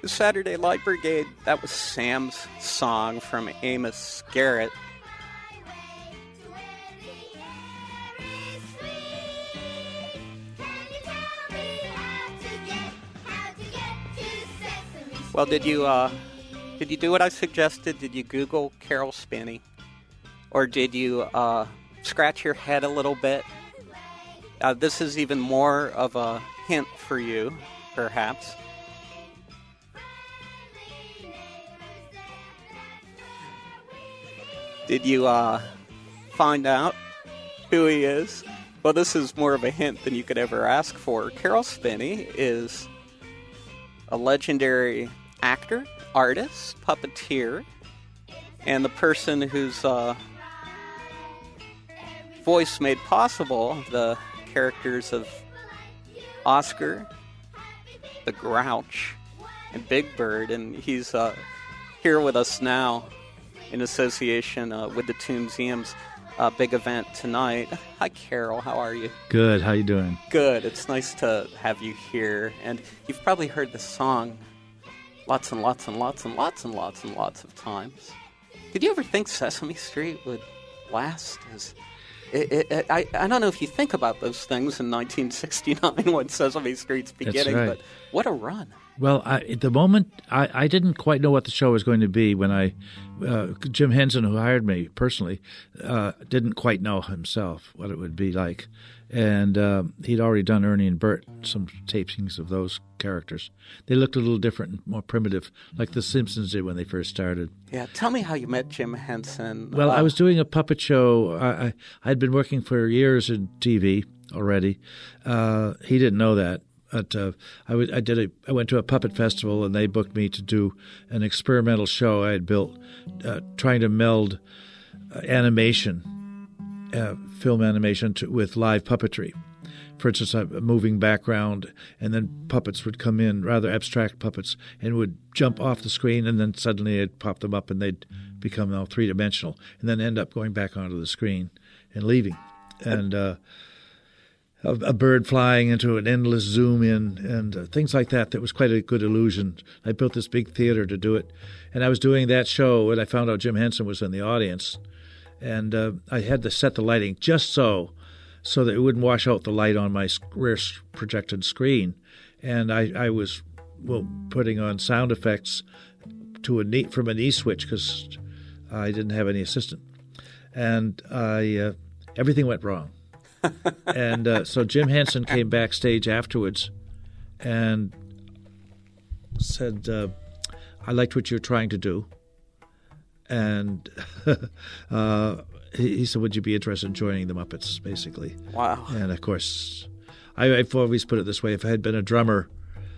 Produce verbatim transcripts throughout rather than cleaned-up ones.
The Saturday Light Brigade, that was Sam's song from Amos Garrett. Well, did you uh, did you do what I suggested? Did you Google Carol Spinney? Or did you uh, scratch your head a little bit? Uh, this is even more of a hint for you, perhaps. Did you uh, find out who he is? Well, this is more of a hint than you could ever ask for. Carol Spinney is a legendary actor, artist, puppeteer, and the person whose uh, voice made possible the characters of Oscar, the Grouch, and Big Bird, and he's uh, here with us now in association uh, with the Toonseum's uh, big event tonight. Hi, Carol. How are you? Good. How you doing? Good. It's nice to have you here. And you've probably heard the song lots and lots and lots and lots and lots and lots of times. Did you ever think Sesame Street would last as... It, it, it, I, I don't know if you think about those things in nineteen sixty-nine when Sesame Street's beginning, right. But what a run. Well, I, at the moment, I, I didn't quite know what the show was going to be when I, uh, Jim Henson, who hired me personally, uh, didn't quite know himself what it would be like. And uh, he'd already done Ernie and Bert, some tapings of those characters. They looked a little different and more primitive, like The Simpsons did when they first started. Yeah, tell me how you met Jim Henson. Well, uh, I was doing a puppet show. I, I, I'd been working for years in T V already. Uh, he didn't know that. But uh, I, w- I did a, I went to a puppet festival, and they booked me to do an experimental show I had built, uh, trying to meld uh, animation, uh, film animation, to, with live puppetry. For instance, a moving background, and then puppets would come in, rather abstract puppets, and would jump off the screen, and then suddenly I'd pop them up, and they'd become now three-dimensional, and then end up going back onto the screen and leaving. And uh, a, a bird flying into an endless zoom in, and uh, things like that. That was quite a good illusion. I built this big theater to do it, and I was doing that show, and I found out Jim Henson was in the audience, and uh, I had to set the lighting just so, so that it wouldn't wash out the light on my rear projected screen. And I, I was well putting on sound effects to a knee, from a knee switch because I didn't have any assistant, and I uh, everything went wrong. And uh, so Jim Henson came backstage afterwards and said, uh, "I liked what you're trying to do," and uh, he, he said, "Would you be interested in joining the Muppets?" Basically. Wow. And of course, I, I've always put it this way: if I had been a drummer,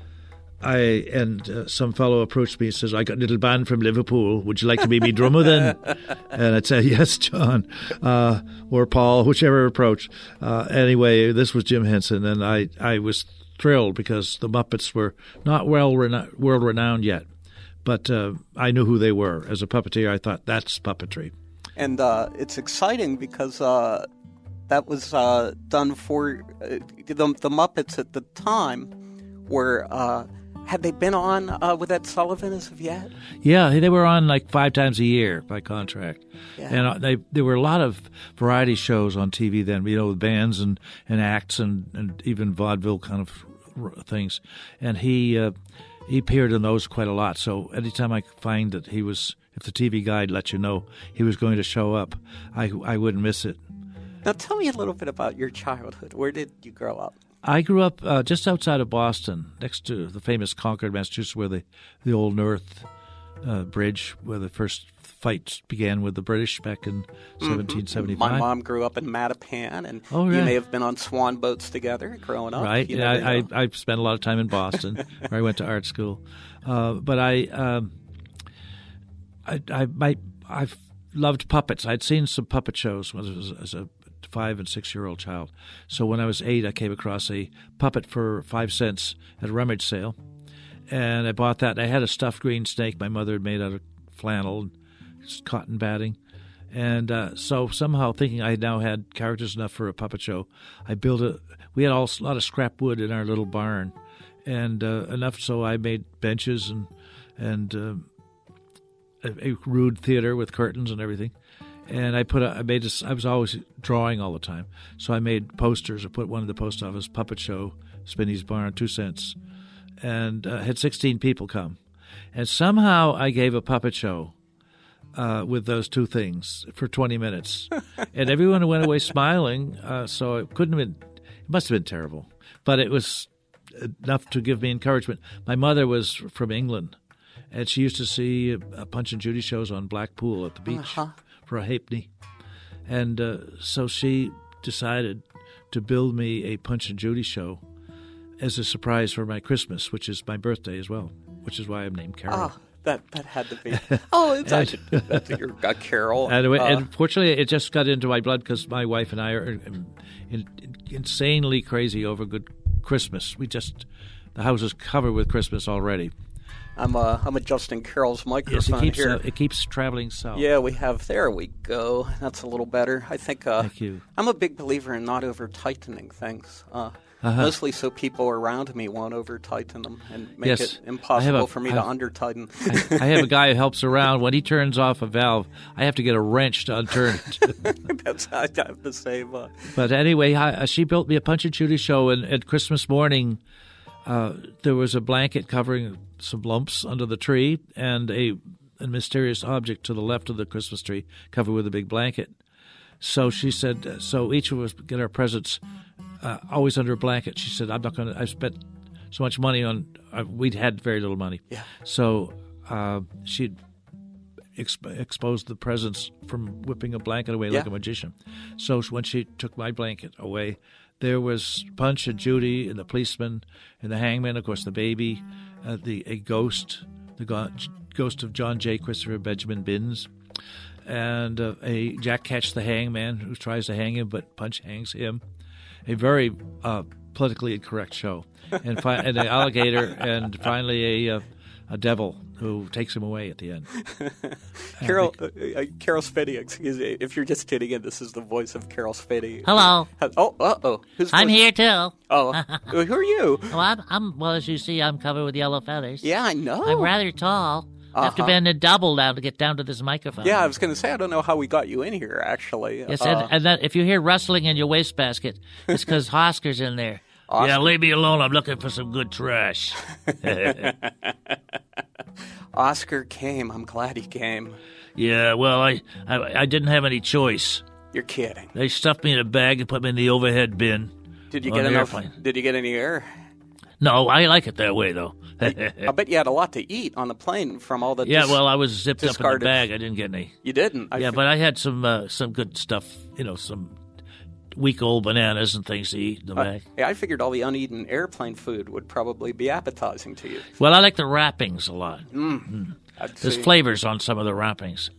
I and uh, some fellow approached me and says, "I got a little band from Liverpool. Would you like to be me drummer then?" And I'd say, "Yes, John," uh, or Paul, whichever approach. Uh, anyway, this was Jim Henson, and I, I was thrilled because the Muppets were not well reno- world renowned yet, but uh, I knew who they were. As a puppeteer, I thought that's puppetry. And uh, it's exciting because uh, that was uh, done for uh, the, the Muppets at the time were. Uh, Had they been on uh, with Ed Sullivan as of yet? Yeah, they were on like five times a year by contract. Yeah. And uh, they, there were a lot of variety shows on T V then, you know, with bands and, and acts and, and even vaudeville kind of things. And he uh, he appeared in those quite a lot. So anytime I could find that he was, if the T V guide let you know he was going to show up, I, I wouldn't miss it. Now tell me a little bit about your childhood. Where did you grow up? I grew up uh, just outside of Boston, next to the famous Concord, Massachusetts, where the, the old North uh, Bridge, where the first fights began with the British back in mm-hmm. seventeen seventy-five. My mom grew up in Mattapan, and oh, right. you may have been on swan boats together growing up. Right. You yeah, I, I, I spent a lot of time in Boston, where I went to art school. Uh, but I, um, I, I, my, I've loved puppets. I'd seen some puppet shows when I was as a five and six year old child. So when I was eight, I came across a puppet for five cents at a rummage sale, and I bought that. I had a stuffed green snake my mother had made out of flannel and cotton batting, and uh, so somehow thinking I now had characters enough for a puppet show, I built a. We had all, a lot of scrap wood in our little barn, and uh, enough so I made benches and and um, a, a rude theater with curtains and everything. And I put a, I made a, I was always drawing all the time, so I made posters. I put one in the post office, puppet show, Spinney's Barn, two cents, and uh, had sixteen people come. And somehow I gave a puppet show uh, with those two things for twenty minutes, and everyone went away smiling. Uh, so it couldn't have been, it must have been terrible, but it was enough to give me encouragement. My mother was from England, and she used to see uh, Punch and Judy shows on Blackpool at the beach. Uh-huh. For a halfpenny. And uh, so she decided to build me a Punch and Judy show as a surprise for my Christmas, which is my birthday as well, which is why I'm named Carol. Oh, that, that had to be. Oh, it's I should do that to your uh, Carol. And, uh, and fortunately, it just got into my blood because my wife and I are in, in, insanely crazy over good Christmas. We just, the house is covered with Christmas already. I'm uh, I'm adjusting Carol's microphone yes, it keeps, here. Uh, it keeps traveling south. Yeah, we have. There we go. That's a little better. I think. Uh, Thank you. I'm a big believer in not over tightening things. Uh, uh-huh. Mostly so people around me won't over tighten them and make yes. it impossible a, for me I to have, under tighten. I, I have a guy who helps around. When he turns off a valve, I have to get a wrench to unturn it. That's I have the same. Uh, but anyway, I, she built me a Punch and Judy show, and at Christmas morning, uh, there was a blanket covering some lumps under the tree, and a, a mysterious object to the left of the Christmas tree covered with a big blanket. So she said, so each of us get our presents uh, always under a blanket. She said, I'm not going to, I spent so much money on, uh, we'd had very little money. Yeah. So uh, she'd exp- exposed the presents from whipping a blanket away yeah. like a magician. So when she took my blanket away, there was Punch and Judy and the policeman and the hangman, of course, the baby, uh, the a ghost, the go- ghost of John J. Christopher Benjamin Binns, and uh, a Jack Ketch the hangman who tries to hang him, but Punch hangs him. A very uh, politically incorrect show, and, fi- and an alligator, and finally a uh, a devil who takes him away at the end. Carol, uh, uh, Carol Spinney, excuse me. If you're just tuning in, this is the voice of Carol Spinney. Hello. Oh, uh-oh. Who's I'm voice? here, too. Oh, who are you? Well, I'm, I'm, well, as you see, I'm covered with yellow feathers. Yeah, I know. I'm rather tall. I have to Uh-huh. bend a double down to get down to this microphone. Yeah, I was going to say, I don't know how we got you in here, actually. Yes, Uh, and, and that, if you hear rustling in your wastebasket, it's because Oscar's in there. Oscar? Yeah, leave me alone. I'm looking for some good trash. Oscar came. I'm glad he came. Yeah, well, I, I I didn't have any choice. You're kidding. They stuffed me in a bag and put me in the overhead bin. Did you on get the enough? airplane. Did you get any air? No, I like it that way, though. I bet you had a lot to eat on the plane from all the. Yeah, dis- well, I was zipped up in the discarded- bag. I didn't get any. You didn't. I Yeah, fi- but I had some uh, some good stuff, you know, some week-old bananas and things to eat in the uh, bag. yeah, I figured all the uneaten airplane food would probably be appetizing to you. Well, I like the wrappings a lot. I'd There's say- flavors on some of the wrappings.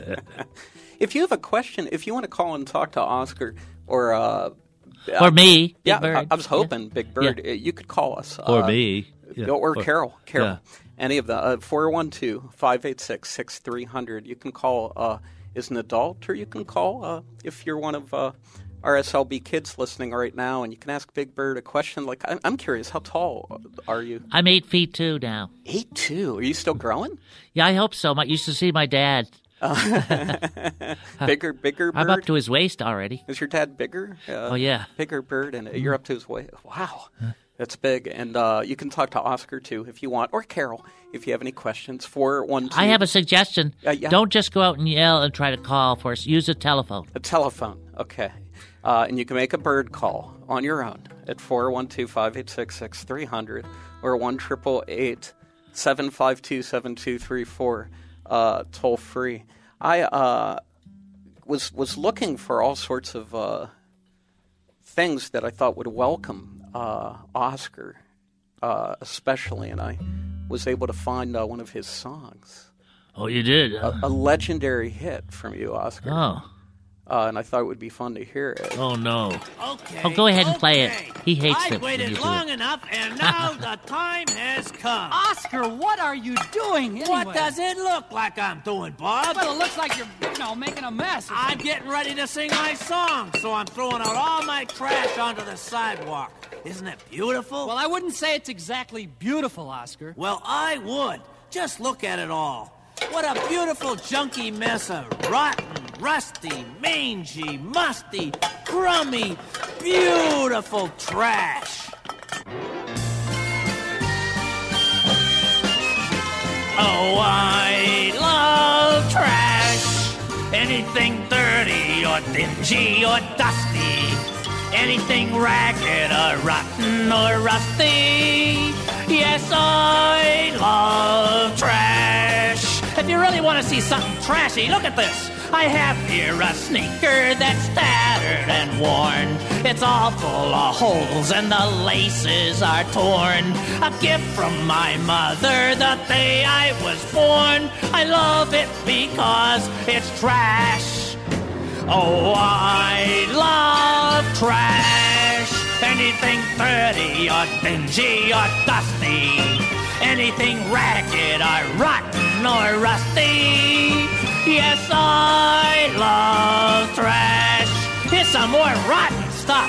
If you have a question, if you want to call and talk to Oscar or. Uh, Or me, Big yeah, Bird. I, I was hoping, Yeah. Big Bird, uh, you could call us. Or uh, me. Yeah. Or, Or- Carol. Carol. yeah. Any of the uh, four one two, five eight six, six three zero zero. You can call uh, as an adult, or you can call uh, if you're one of uh, R S L B kids listening right now, and you can ask Big Bird a question. Like, I'm, I'm curious, how tall are you? I'm eight feet two now. Eight two. Are you still growing? Yeah, I hope so. I used to see my dad. Bigger, bigger bird? I'm up to his waist already. Is your dad bigger? Uh, Oh, yeah. Bigger bird, and uh, you're up to his waist. Wow. That's big. And uh, you can talk to Oscar, too, if you want, or Carol, if you have any questions. four one two I have a suggestion. Uh, yeah. Don't just go out and yell and try to call for us. Use a telephone. A telephone, okay. Uh, and you can make a bird call on your own at four one two, five eight six, six three zero zero or one eight eight eight, seven five two, seven two three four, uh, toll free. I uh, was was looking for all sorts of uh, things that I thought would welcome uh, Oscar, uh, especially, and I was able to find uh, one of his songs, Oh, you did? a, a legendary hit from you, Oscar. Oh. Uh, and I thought it would be fun to hear it. Oh, no. Okay. Oh, go ahead and play it. okay. He hates I've it when you waited do long it. enough, and now the time has come. Oscar, what are you doing anyway? What does it look like I'm doing, Bob? Well, it looks like you're, you know, making a mess. or I'm something. getting ready to sing my song, so I'm throwing out all my trash onto the sidewalk. Isn't it beautiful? Well, I wouldn't say it's exactly beautiful, Oscar. Well, I would. Just look at it all. What a beautiful, junky mess of rotten, rusty, mangy, musty, crummy, beautiful trash. Oh, I love trash. Anything dirty or dingy or dusty. Anything ragged or rotten or rusty. Yes, I love trash. If you really want to see something trashy, look at this. I have here a sneaker that's tattered and worn. It's all full of holes and the laces are torn. A gift from my mother the day I was born. I love it because it's trash. Oh, I love trash. Anything dirty or dingy or dusty. Anything ragged or rotten or rusty. Yes, I love trash. Here's some more rotten stuff.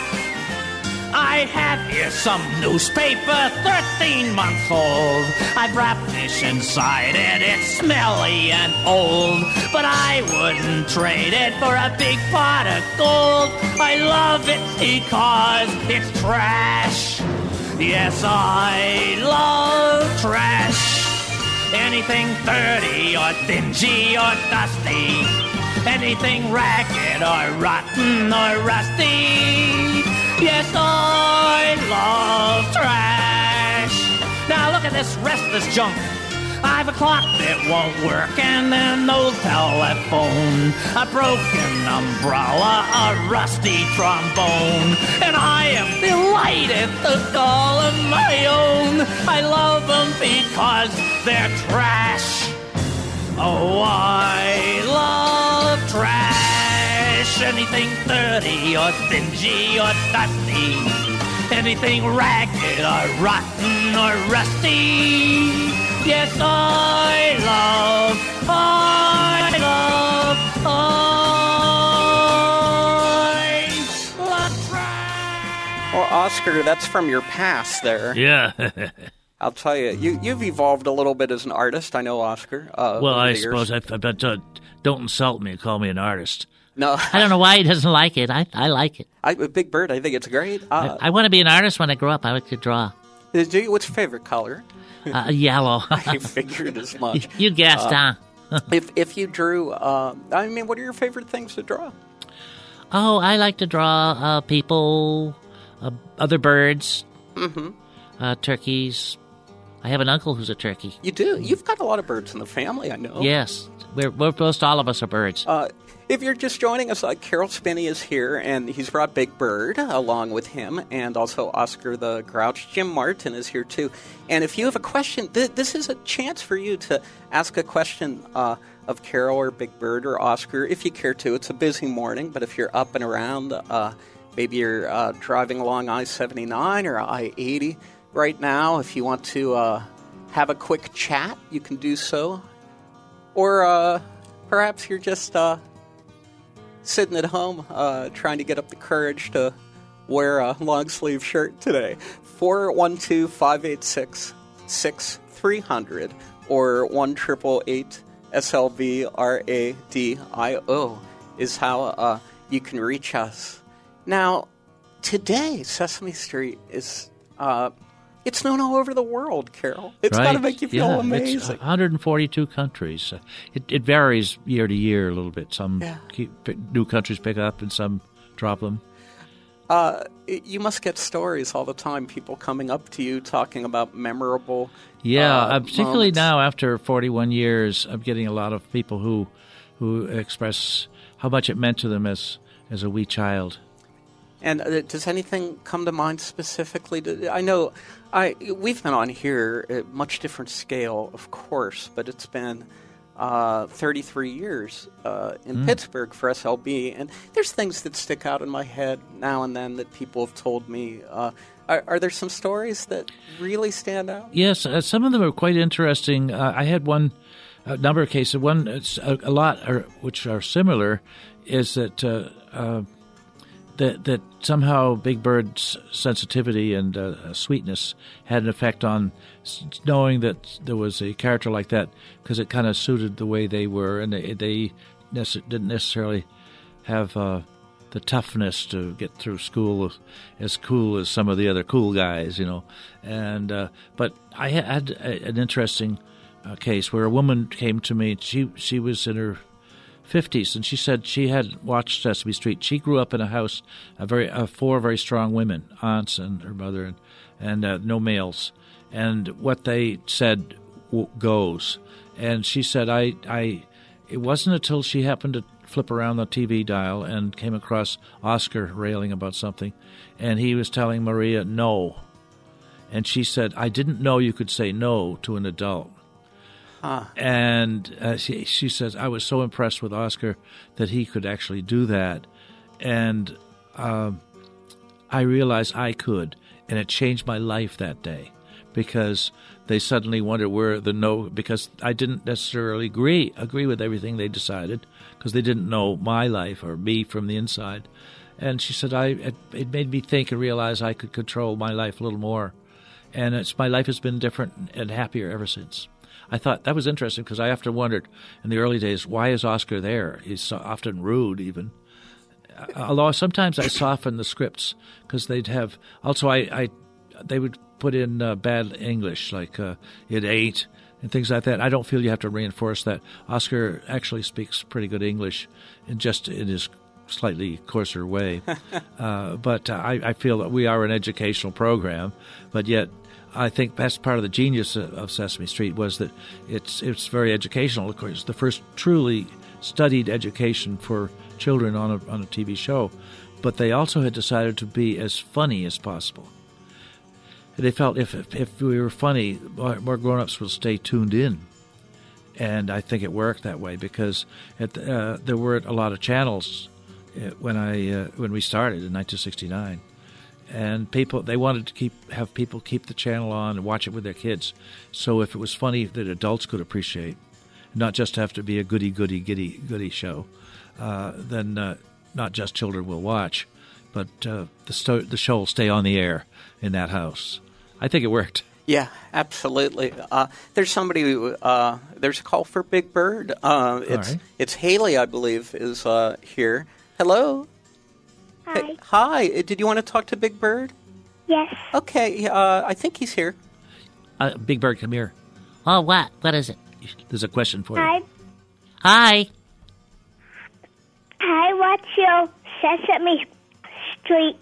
I have here some newspaper, thirteen months old. I've wrapped this inside it, it's smelly and old. But I wouldn't trade it for a big pot of gold. I love it because it's trash. Yes, I love trash. Anything dirty or dingy or dusty. Anything ragged or rotten or rusty. Yes, I love trash. Now look at this rest of this junk. I've a clock that won't work and an old telephone, a broken umbrella, a rusty trombone, and I am delighted to call them my own. I love them because they're trash. Oh, I love trash. Anything dirty or dingy or dusty. Anything ragged or rotten or rusty. Yes, I love, I love, I love trash. Well, Oscar, that's from your past there. Yeah. I'll tell you, you, you've evolved a little bit as an artist. I know, Oscar. Uh, well, over I the years. suppose I've, I've been told, don't insult me and call me an artist. No, I don't know why he doesn't like it. I, I like it. I, Big Bird, I think it's great. Uh, I, I want to be an artist when I grow up. I like to draw. do you, what's your favorite color? Uh, yellow. I figured as much. You guessed, uh, huh? if if you drew, uh, I mean, what are your favorite things to draw? Oh, I like to draw uh, people, uh, other birds, Mm-hmm. uh, turkeys. I have an uncle who's a turkey. You do. You've got a lot of birds in the family, I know. Yes, we're, we're most all of us are birds. Uh, if you're just joining us, uh, Carol Spinney is here, and he's brought Big Bird along with him, and also Oscar the Grouch. Jim Martin is here, too. And if you have a question, th- this is a chance for you to ask a question uh, of Carol or Big Bird or Oscar, if you care to. It's a busy morning, but if you're up and around, uh, maybe you're uh, driving along I seventy-nine or I eighty right now, if you want to uh, have a quick chat, you can do so. Or uh, perhaps you're just... Uh, sitting at home uh, trying to get up the courage to wear a long-sleeve shirt today. four one two, five eight six, six three zero zero or one eight eight eight S L V R A D I O is how uh, you can reach us. Now, today, Sesame Street is... Uh, It's known all over the world, Carol. It's right. got to make you feel yeah, amazing. It's one hundred forty-two countries. Uh, It, it varies year to year a little bit. Some Yeah. keep, new countries pick up and some drop them. Uh, you must get stories all the time, people coming up to you talking about memorable Yeah, uh, uh, particularly moments. now after forty-one years, I'm getting a lot of people who who express how much it meant to them as, as a wee child. And uh, does anything come to mind specifically? To, I know I we've been on here at much different scale, of course, but it's been uh, thirty-three years uh, in Mm. Pittsburgh for S L B, and there's things that stick out in my head now and then that people have told me. Uh, are, are there some stories that really stand out? Yes, uh, some of them are quite interesting. Uh, I had one a number of cases. One, it's a, a lot, are, which are similar, is that uh, uh, that that somehow Big Bird's sensitivity and uh, sweetness had an effect on s- knowing that there was a character like that, because it kind of suited the way they were, and they, they nece- didn't necessarily have uh, the toughness to get through school as, as cool as some of the other cool guys, you know. And uh, but I had a, an interesting uh, case where a woman came to me. She she was in her fifties, and she said she had watched Sesame Street. She grew up in a house, a very uh, four very strong women, aunts and her mother, and and uh, no males. And what they said w- goes. And she said, I, I, it wasn't until she happened to flip around the T V dial and came across Oscar railing about something, and he was telling Maria no. And she said, I didn't know you could say no to an adult. Huh. And uh, she, she says, I was so impressed with Oscar that he could actually do that. And um, I realized I could, and it changed my life that day, because they suddenly wondered where the no, because I didn't necessarily agree agree with everything they decided, because they didn't know my life or me from the inside. And she said, I it, it made me think and realize I could control my life a little more. And it's my life has been different and happier ever since. I thought that was interesting, because I often wondered in the early days, why is Oscar there? He's so often rude, even. Although sometimes I soften the scripts, because they'd have also I, I they would put in uh, bad English, like uh, it ain't and things like that. I don't feel you have to reinforce that. Oscar actually speaks pretty good English, in just in his slightly coarser way. uh, but uh, I, I feel that we are an educational program, but yet I think that's part of the genius of Sesame Street, was that it's it's very educational. Of course, the first truly studied education for children on a on a T V show, but they also had decided to be as funny as possible. They felt if if, if we were funny, more, more grown-ups will stay tuned in, and I think it worked that way, because at the, uh, there weren't a lot of channels when I uh, when we started in nineteen sixty-nine. And people, they wanted to keep have people keep the channel on and watch it with their kids. So if it was funny that adults could appreciate, not just have to be a goody goody goody goody show, uh, then uh, not just children will watch, but uh, the sto- the show will stay on the air in that house. I think it worked. Yeah, absolutely. Uh, there's somebody. Who, uh, there's a call for Big Bird. Uh, it's right. it's Haley, I believe, is uh, here. Hello. Hi. Hey, hi. Did you want to talk to Big Bird? Yes. Okay. Uh, I think he's here. Uh, Big Bird, come here. Oh, what? What is it? There's a question for Hi. you. Hi. Hi, what's your Sesame Street?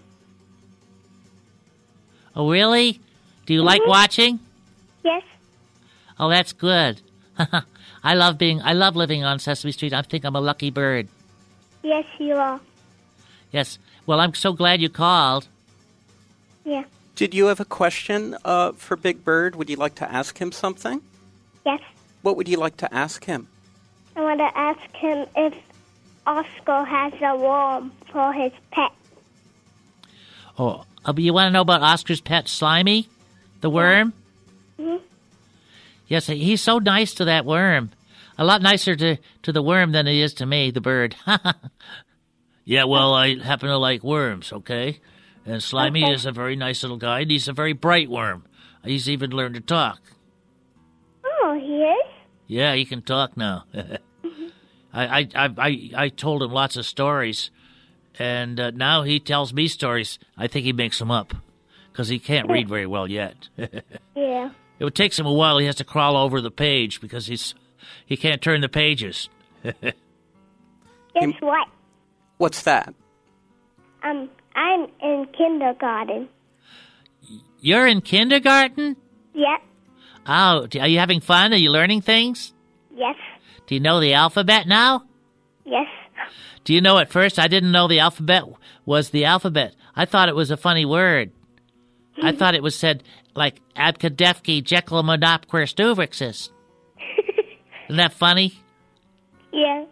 Oh, really? Do you like watching? Yes. Oh, that's good. I love being. I love living on Sesame Street. I think I'm a lucky bird. Yes, you are. Yes. Well, I'm so glad you called. Yeah. Did you have a question uh, for Big Bird? Would you like to ask him something? Yes. What would you like to ask him? I want to ask him if Oscar has a worm for his pet. Oh, uh, you want to know about Oscar's pet, Slimy, the worm? Mm-hmm. Yes, he's so nice to that worm. A lot nicer to, to the worm than he is to me, the bird. Yeah, well, I happen to like worms, okay? And Slimy Okay. is a very nice little guy, and he's a very bright worm. He's even learned to talk. Oh, he is? Yeah, he can talk now. I, I, I, I, I told him lots of stories, and uh, now he tells me stories. I think he makes them up, because he can't read very well yet. Yeah. It takes him a while. He has to crawl over the page, because he's he can't turn the pages. Guess Him- what? What's that? Um, I'm in kindergarten. You're in kindergarten? Yep. Oh, are you having fun? Are you learning things? Yes. Do you know the alphabet now? Yes. Do you know at first I didn't know the alphabet was the alphabet. I thought it was a funny word. I thought it was said like Abkadefki Jekyll Monopquerstuvrixis. Isn't that funny? Yeah.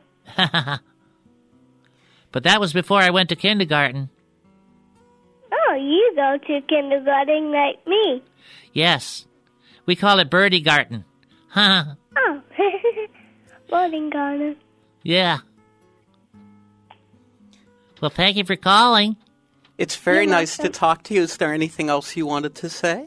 But that was before I went to kindergarten. Oh, you go to kindergarten like me. Yes. We call it Birdie Garten. Oh. Boarding garden. Yeah. Well, thank you for calling. It's very You're nice to welcome. talk to you. Is there anything else you wanted to say?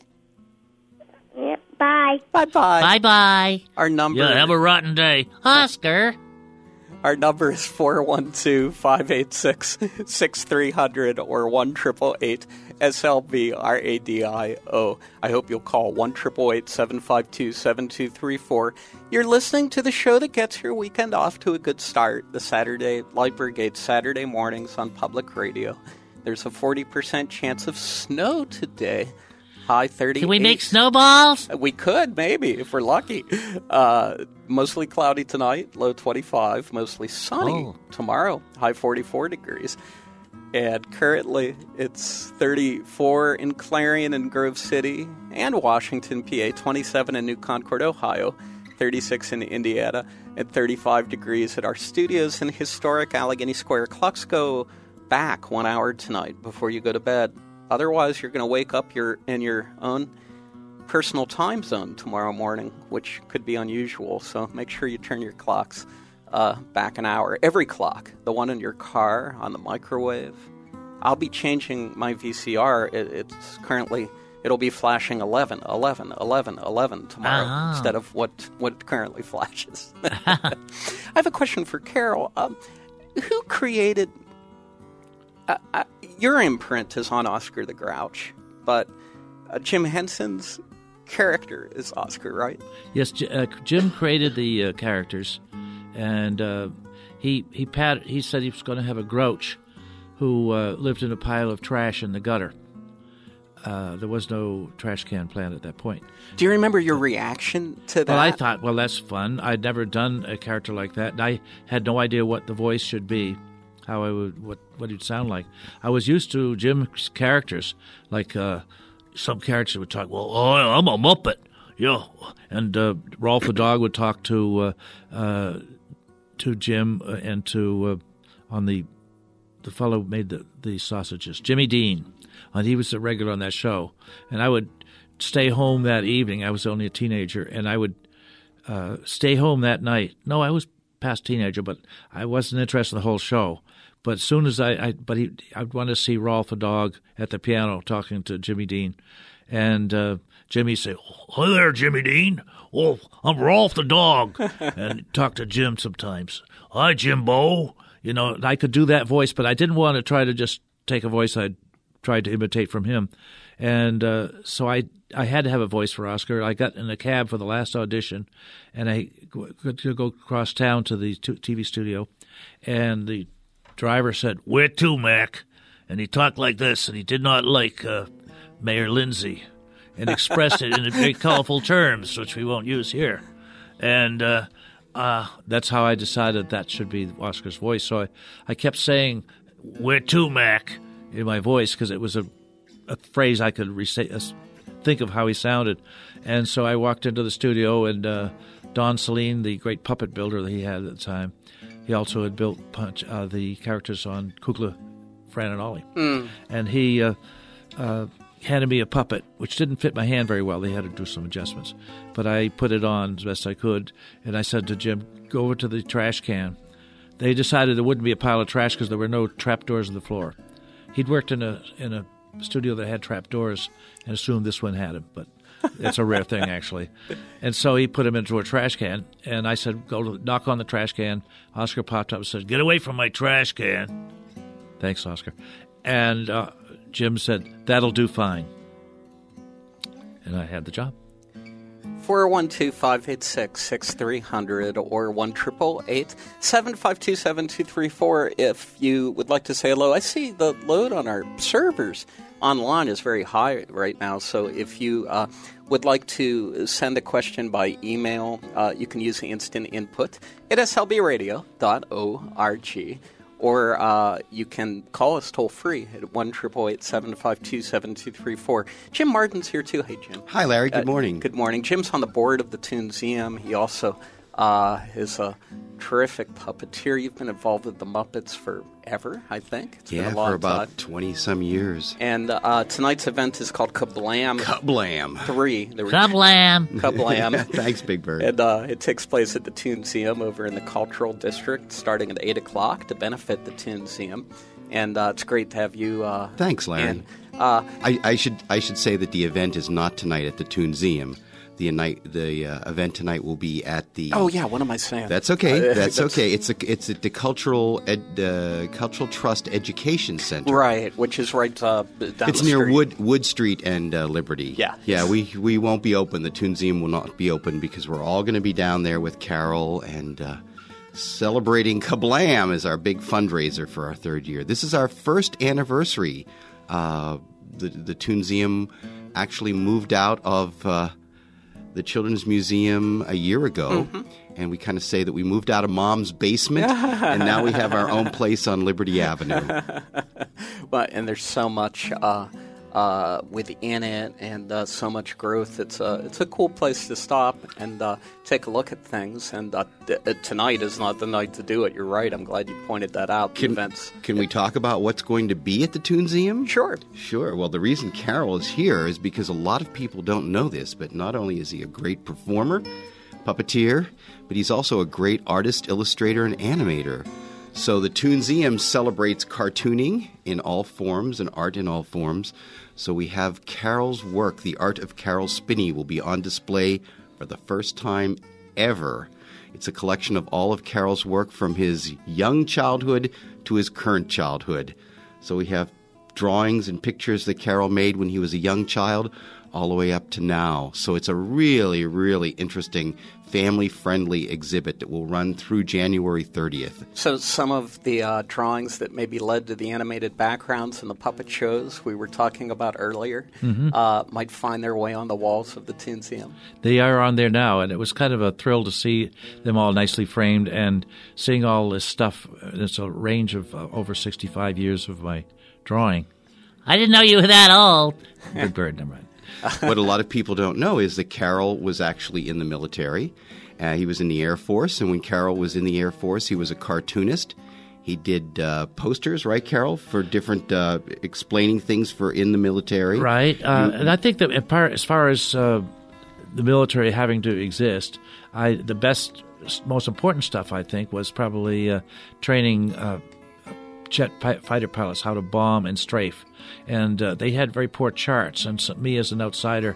Yeah, bye. Bye-bye. Bye-bye. Our number, Yeah, have a rotten day. Oscar. our number is four one two, five eight six, six three zero zero or one eight eight eight, S L B R A D I O. I hope you'll call one eight eight eight, seven five two, seven two three four. You're listening to the show that gets your weekend off to a good start, the Saturday Light Brigade Saturday mornings on public radio. There's a forty percent chance of snow today. High thirty-eight. Can we make snowballs? We could, maybe, if we're lucky. Uh, mostly cloudy tonight, low twenty-five. Mostly sunny Oh. tomorrow, high forty-four degrees. And currently, it's thirty-four in Clarion and Grove City and Washington, P A, twenty-seven in New Concord, Ohio, thirty-six in Indiana, and thirty-five degrees at our studios in historic Allegheny Square. Clocks go back one hour tonight before you go to bed. Otherwise, you're going to wake up your in your own personal time zone tomorrow morning, which could be unusual. So make sure you turn your clocks uh, back an hour. Every clock, the one in your car, on the microwave. I'll be changing my V C R. It, it's currently, it'll be flashing eleven, eleven, eleven, eleven tomorrow Ah. instead of what, what currently flashes. I have a question for Carol. Um, who created... Uh, uh, your imprint is on Oscar the Grouch, but uh, Jim Henson's character is Oscar, right? Yes, J- uh, Jim created the uh, characters, and uh, he he pat, he said he was going to have a Grouch who uh, lived in a pile of trash in the gutter. Uh, there was no trash can plant at that point. Do you remember your reaction to that? Well, I thought, well, that's fun. I'd never done a character like that, and I had no idea what the voice should be, how I would, what what he'd sound like. I was used to Jim's characters, like uh, some characters would talk, well, oh, I'm a Muppet, yeah, and uh, Rolf the dog would talk to uh, uh, to Jim uh, and to uh, on the the fellow who made the, the sausages, Jimmy Dean, and he was a regular on that show, and I would stay home that evening. I was only a teenager, and I would uh, stay home that night. No, I was past teenager, but I wasn't interested in the whole show. But as soon as I, I but he, I'd want to see Rolf the dog at the piano talking to Jimmy Dean, and uh, Jimmy say, "Hi there, Jimmy Dean. Oh, I'm Rolf the dog," and talk to Jim sometimes. "Hi, Jimbo." You know, I could do that voice, but I didn't want to try to just take a voice I'd tried to imitate from him, and uh, so I I had to have a voice for Oscar. I got in a cab for the last audition, and I could go across town to the T V studio, and the driver said, "Where to, Mac?" And he talked like this, and he did not like uh, Mayor Lindsay, and expressed it in very colorful terms, which we won't use here. And uh, uh, that's how I decided that should be Oscar's voice. So I, I kept saying, "Where to, Mac?" in my voice, because it was a, a phrase I could recite, uh, think of how he sounded. And so I walked into the studio, and uh, Don Saline, the great puppet builder that he had at the time, he also had built Punch, uh, the characters on Kukla, Fran, and Ollie. Mm. And he uh, uh, handed me a puppet, which didn't fit my hand very well. They had to do some adjustments. But I put it on as best I could, and I said to Jim, "Go over to the trash can." They decided there wouldn't be a pile of trash because there were no trapdoors in the floor. He'd worked in a in a studio that had trapdoors and assumed this one had them, but it's a rare thing, actually. And so he put him into a trash can, and I said, "Go to knock on the trash can." Oscar popped up and said, "Get away from my trash can." Thanks, Oscar. And uh, Jim said, "That'll do fine." And I had the job. four one two, five eight six, six three zero zero or one eight eight eight, seven five two, seven two three four if you would like to say hello. I see the load on our servers online is very high right now, so if you uh, would like to send a question by email, uh, you can use the instant input at s l b radio dot org. Or uh, you can call us toll-free at one eight eight eight, seven five two, seven two three four. Jim Martin's here, too. Hey, Jim. Hi, Larry. Good Uh, morning. Good morning. Jim's on the board of the Toonseum. He also uh, is a terrific puppeteer. You've been involved with the Muppets forever, I think. It's yeah, been a long for about time. twenty-some years. And uh, tonight's event is called Kablam Kablam. three. There were Kablam. Kablam. Thanks, Big Bird. And uh, it takes place at the Toonseum over in the Cultural District starting at eight o'clock to benefit the Toonseum. and uh, it's great to have you. Uh, Thanks, Larry. in. Uh, I, I should I should say that the event is not tonight at the Toonseum. The night the uh, event tonight will be at the. oh yeah, what am I saying? That's okay. Uh, That's okay. It's a it's at the Cultural Ed, uh, Cultural Trust Education Center. Right, which is right uh, down It's the near street. Wood Wood Street and uh, Liberty. Yeah. yeah. We we won't be open. The Toonseum will not be open because we're all going to be down there with Carol and uh, celebrating Kablam as our big fundraiser for our third year. This is our first anniversary. Uh, the the Toonseum actually moved out of uh, the Children's Museum a year ago. Mm-hmm. And we kind of say that we moved out of Mom's basement, and now we have our own place on Liberty Avenue. But and there's so much uh, uh, within it, and uh, so much growth. It's a it's a cool place to stop and uh, take a look at things. And uh, th- uh, tonight is not the night to do it. You're right. I'm glad you pointed that out. The Can, events. can we talk about what's going to be at the Toonseum? Sure. Sure. Well, the reason Carol is here is because a lot of people don't know this, but not only is he a great performer, puppeteer, but he's also a great artist, illustrator, and animator. So the Toonseum celebrates cartooning in all forms and art in all forms. So we have Carol's work, The Art of Carol Spinney, will be on display for the first time ever. It's a collection of all of Carol's work from his young childhood to his current childhood. So we have drawings and pictures that Carol made when he was a young child all the way up to now. So it's a really, really interesting family-friendly exhibit that will run through January thirtieth. So some of the uh, drawings that maybe led to the animated backgrounds in the puppet shows we were talking about earlier Mm-hmm. uh, might find their way on the walls of the Toonseum. They are on there now, and it was kind of a thrill to see them all nicely framed and seeing all this stuff. It's a range of uh, over sixty-five years of my drawing. I didn't know you were that old. Big bird, never mind. What a lot of people don't know is that Carol was actually in the military. Uh, he was in the Air Force, and when Carol was in the Air Force, he was a cartoonist. He did uh, posters, right, Carol, for different uh, explaining things for in the military. Right, uh, and I think that as far as, far as uh, the military having to exist, I the best, most important stuff I think was probably uh, training uh, jet pi- fighter pilots how to bomb and strafe, and uh, they had very poor charts. And so me, as an outsider,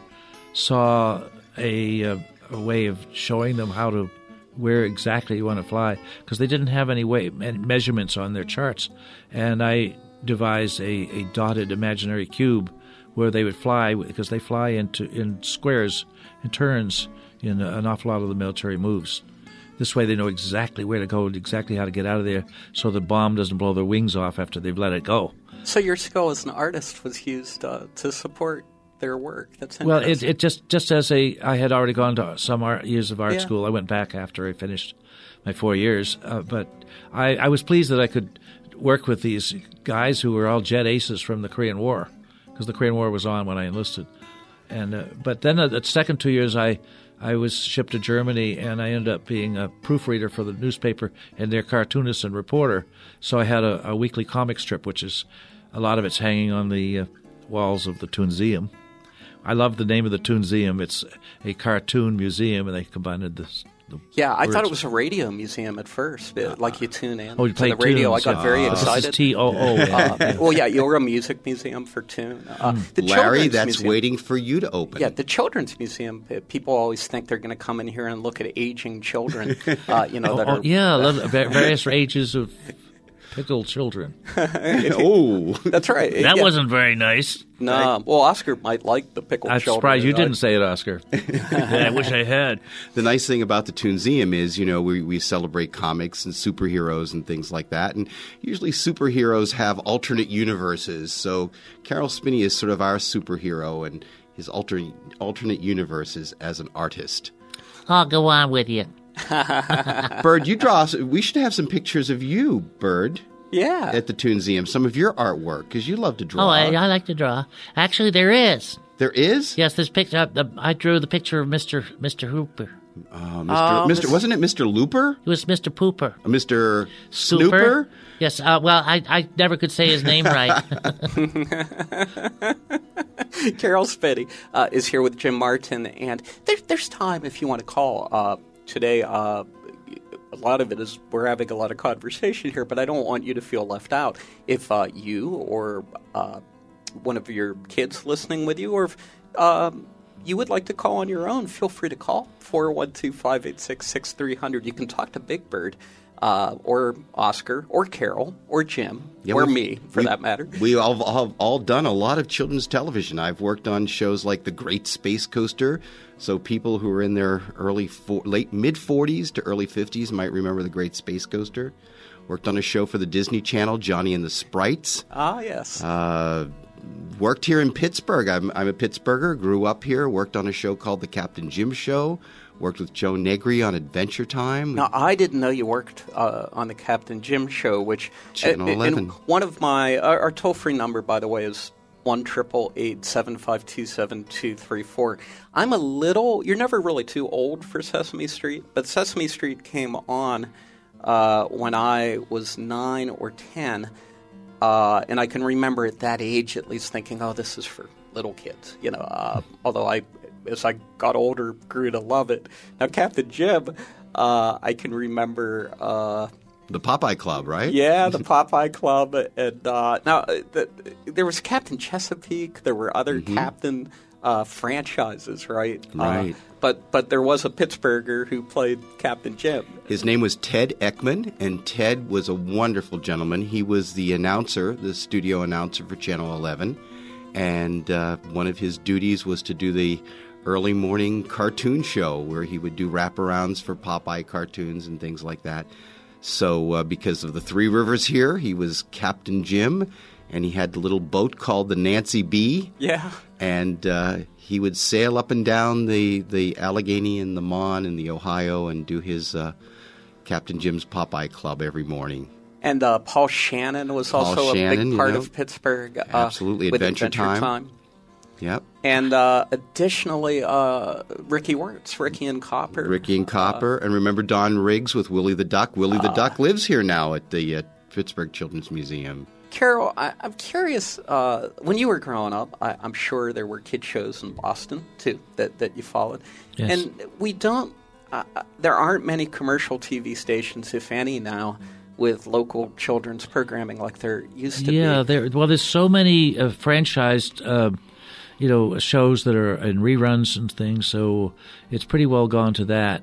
saw a, uh, a way of showing them how to where exactly you want to fly, because they didn't have any way any measurements on their charts. And I devised a, a dotted imaginary cube where they would fly, because they fly into in squares and turns in an awful lot of the military moves. This way they know exactly where to go and exactly how to get out of there, so the bomb doesn't blow their wings off after they've let it go. So your skill as an artist was used uh, to support their work. That's Well, it, interesting. it just just as a I had already gone to some art, years of art Yeah. school. I went back after I finished my four years, uh, but I, I was pleased that I could work with these guys who were all jet aces from the Korean War, because the Korean War was on when I enlisted. And uh, but then uh, the second two years, I I was shipped to Germany, and I ended up being a proofreader for the newspaper and their cartoonist and reporter. So I had a, a weekly comic strip, which is a lot of it's hanging on the uh, walls of the Toonseum. I love the name of the Toonseum. It's a cartoon museum, and they combined this. The Yeah, I thought words. it was a radio museum at first, but, like you tune in Oh, you to play the radio. tunes. I got very Ah. This excited. is T O O. Uh, well, yeah, you're a music museum for tune. Uh, the Larry, Children's that's Museum, waiting for you to open. Yeah, the Children's Museum. uh, People always think they're going to come in here and look at aging children. Uh, you know Oh, that oh, are yeah, little- va- various ages of pickled children. oh, That's right. That yeah. wasn't very nice. No, well, Oscar might like the pickled I'm children. surprised you Uh, didn't say it, Oscar. I wish I had. the nice thing about the Toonseum is, you know, we, we celebrate comics and superheroes and things like that. And usually superheroes have alternate universes. So Carol Spinney is sort of our superhero and his alter, alternate universes as an artist. I'll go on with you. Bird, you draw. We should have some pictures of you, Bird, Yeah. at the Toonseum. Some of your artwork, because you love to draw. Oh, I, I like to draw. Actually, there is. There is? Yes, this picture. Uh, the, I drew the picture of Mister Mister Hooper. Uh, Mister Oh, Mister Miss- Wasn't it Mister Looper? It was Mister Pooper. Uh, Mister Snooper? Snooper? Yes. Uh, well, I, I never could say his name right. Carol Spinney uh, is here with Jim Martin, and there, there's time if you want to call uh, today. Uh, a lot of it is we're having a lot of conversation here, but I don't want you to feel left out. If uh, you or uh, one of your kids listening with you, or if um, you would like to call on your own, feel free to call four one two, five eight six, six three zero zero. You can talk to Big Bird. Uh, or Oscar, or Carol, or Jim, yeah, or me, for we, that matter. We all have all done a lot of children's television. I've worked on shows like The Great Space Coaster, so people who are in their early, four, late mid-forties to early fifties might remember The Great Space Coaster. Worked on a show for the Disney Channel, Johnny and the Sprites. Ah, yes. Uh, worked here in Pittsburgh. I'm, I'm a Pittsburgher, grew up here, worked on a show called The Captain Jim Show. Worked with Joe Negri on Adventure Time. Now, I didn't know you worked uh, on the Captain Jim Show, which Channel eleven. One of my our, our toll-free number, by the way, is one triple eight seven five two seven two three four. I'm a little. You're never really too old for Sesame Street, but Sesame Street came on uh, when I was nine or ten, uh, and I can remember at that age, at least, thinking, "Oh, this is for little kids." You know, uh, although I. As I got older, grew to love it. Now, Captain Jim, uh, I can remember... Uh, the Popeye Club, right? Yeah, the Popeye Club. And uh, now, the, there was Captain Chesapeake. There were other mm-hmm. Captain uh, franchises, right? Right. Uh, but but there was a Pittsburgher who played Captain Jim. His name was Ted Ekman, and Ted was a wonderful gentleman. He was the announcer, the studio announcer for Channel eleven. And uh, one of his duties was to do the early morning cartoon show where he would do wraparounds for Popeye cartoons and things like that. So uh, because of the Three Rivers here, he was Captain Jim, and he had the little boat called the Nancy B. Yeah. And uh, he would sail up and down the, the Allegheny and the Mon and the Ohio and do his uh, Captain Jim's Popeye Club every morning. And uh, Paul Shannon was Paul also Shannon, a big part you know, of Pittsburgh. Uh, absolutely, with Adventure, Adventure Time. Time. Yep. And uh, additionally, uh, Ricky Wirtz, Ricky and Copper. Ricky and Copper. Uh, and remember Don Riggs with Willie the Duck? Willie the uh, Duck lives here now at the uh, Pittsburgh Children's Museum. Carol, I, I'm curious, uh, when you were growing up, I, I'm sure there were kid shows in Boston, too, that, that you followed. Yes. And we don't, uh, there aren't many commercial T V stations, if any, now, with local children's programming like there used to yeah, be. Yeah, well, there's so many uh, franchised, uh, you know, shows that are in reruns and things, so it's pretty well gone to that.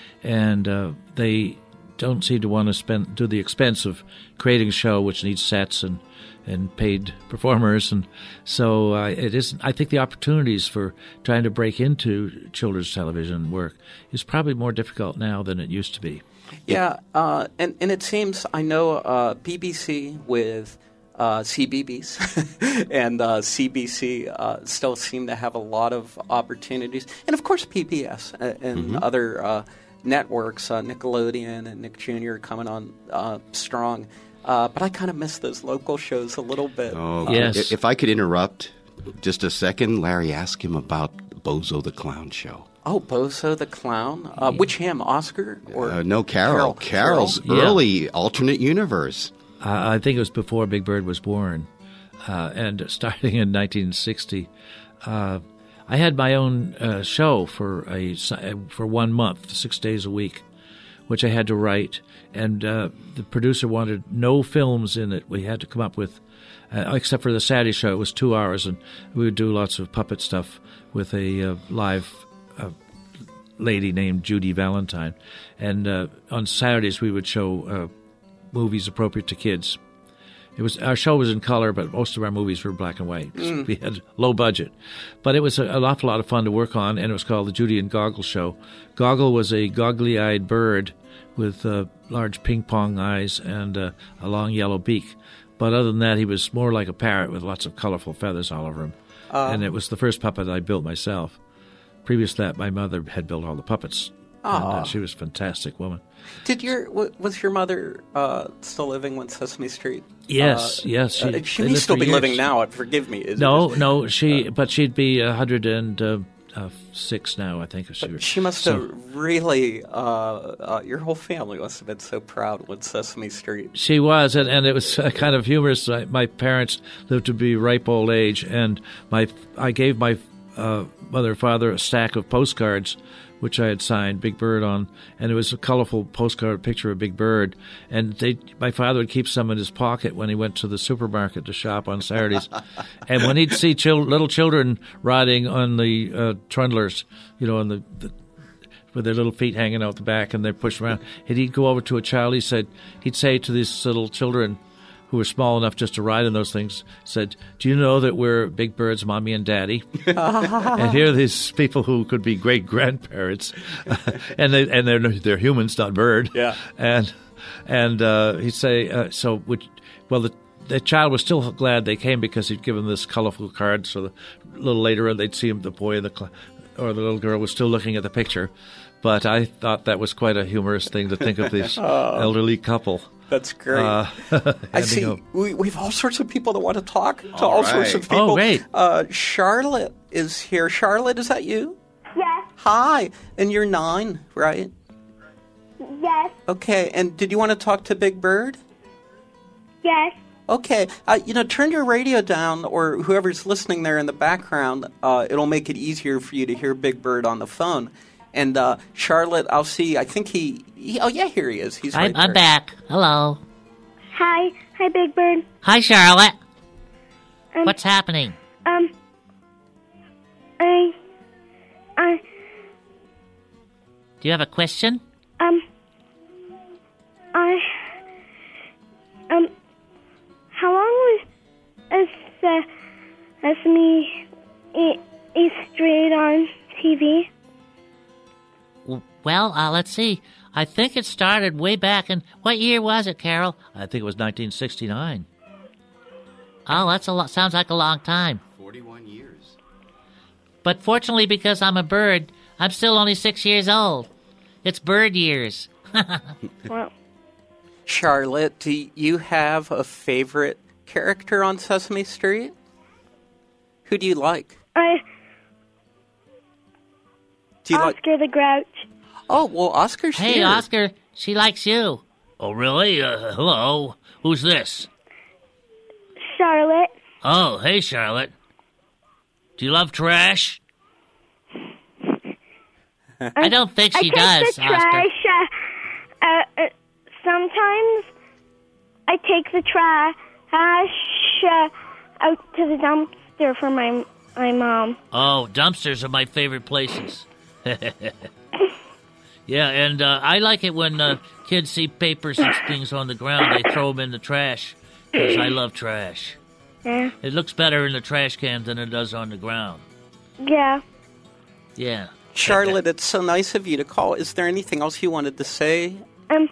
And uh, they don't seem to want to spend do the expense of creating a show which needs sets and, and paid performers. And so uh, it isn't. I think the opportunities for trying to break into children's television work is probably more difficult now than it used to be. Yeah, uh, and, and it seems, I know uh, B B C with uh, C B B S and uh, C B C uh, still seem to have a lot of opportunities. And, of course, P B S and mm-hmm. other uh, networks, uh, Nickelodeon and Nick Junior coming on uh, strong. Uh, but I kind of miss those local shows a little bit. Oh, yes. If I could interrupt just a second, Larry, ask him about Bozo the Clown Show. Oh, Bozo the Clown? Uh, yeah. Which him, Oscar? Or uh, no, Carol. Carol. Carol's Carol? early Yeah. alternate universe. Uh, I think it was before Big Bird was born. Uh, and starting in nineteen sixty, uh, I had my own uh, show for a for one month, six days a week, which I had to write. And uh, the producer wanted no films in it. We had to come up with, uh, except for the Saturday show, it was two hours, and we would do lots of puppet stuff with a uh, live a lady named Judy Valentine. And uh, on Saturdays we would show uh, movies appropriate to kids. It was our show was in color, but most of our movies were black and white. Mm. We had low budget. But it was a, an awful lot of fun to work on, and it was called the Judy and Goggle Show. Goggle was a goggly-eyed bird with uh, large ping-pong eyes and uh, a long yellow beak. But other than that, he was more like a parrot with lots of colorful feathers all over him. Uh, and it was the first puppet I built myself. Previous to that, my mother had built all the puppets. And, uh, she was a fantastic woman. Did your was your mother uh, still living when Sesame Street? Yes, uh, yes. She, uh, she may still be years. living now. Forgive me. Is no, it, no. She, uh, but she'd be a hundred and uh, uh, six now, I think. If she, were, she must so. have really. Uh, uh, your whole family must have been so proud when Sesame Street. She was, and, and it was uh, kind of humorous. I, my parents lived to be ripe old age, and my I gave my uh, mother and father a stack of postcards, which I had signed Big Bird on, and it was a colorful postcard picture of Big Bird. And they, my father would keep some in his pocket when he went to the supermarket to shop on Saturdays. And when he'd see chil- little children riding on the uh, trundlers, you know, on the, the with their little feet hanging out the back and they're pushed around, and he'd go over to a child. He said, he'd say to these little children who were small enough just to ride in those things, said, "Do you know that we're Big Bird's mommy and daddy?" And here are these people who could be great grandparents, and they and they're they're humans, not bird. Yeah. And and uh, he'd say, uh, so which, well, the the child was still glad they came because he'd given this colorful card. So the, a little later on, they'd see him, the boy and the cl- or the little girl was still looking at the picture. But I thought that was quite a humorous thing to think of this Oh. elderly couple. That's great. Uh, I see. handing We, we have all sorts of people that want to talk to All all sorts right. of people. Oh, great. Uh, Charlotte is here. Charlotte, is that you? Yes, Hi. And you're nine, right? yes, Okay. And did you want to talk to Big Bird? yes. Okay. Uh, you know, turn your radio down, or whoever's listening there in the background. Uh, it'll make it easier for you to hear Big Bird on the phone. And uh, Charlotte, I'll see. I think he, he. Oh, yeah, here he is. He's right I'm, I'm there. back. Hello. Hi, hi, Big Bird. Hi, Charlotte. Um, What's happening? Um, I, I, Do you have a question? um, I, um, how long was is uh, Sesame E- East Street on T V? W- Well, uh, let's see. I think it started way back in... What year was it, Carol? I think it was nineteen sixty-nine. Oh, that's a lot. Sounds like a long time. forty-one years. But fortunately, because I'm a bird, I'm still only six years old. It's bird years. Well, Charlotte, do you have a favorite character on Sesame Street? Who do you like? I, Do you like? Oscar the Grouch. Oh, well, Oscar's Hey, here. Oscar, she likes you. Oh, really? Uh, hello? Who's this? Charlotte. Oh, hey, Charlotte. Do you love trash? I don't think I she take does, the Oscar. trash. Uh, uh, uh, sometimes I take the trash uh, out to the dumpster for my my mom. Oh, dumpsters are my favorite places. Yeah, and uh, I like it when uh, kids see papers and things on the ground, they throw them in the trash, because I love trash. Yeah. It looks better in the trash can than it does on the ground. Yeah. Yeah. Charlotte, it's so nice of you to call. Is there anything else you wanted to say? Um.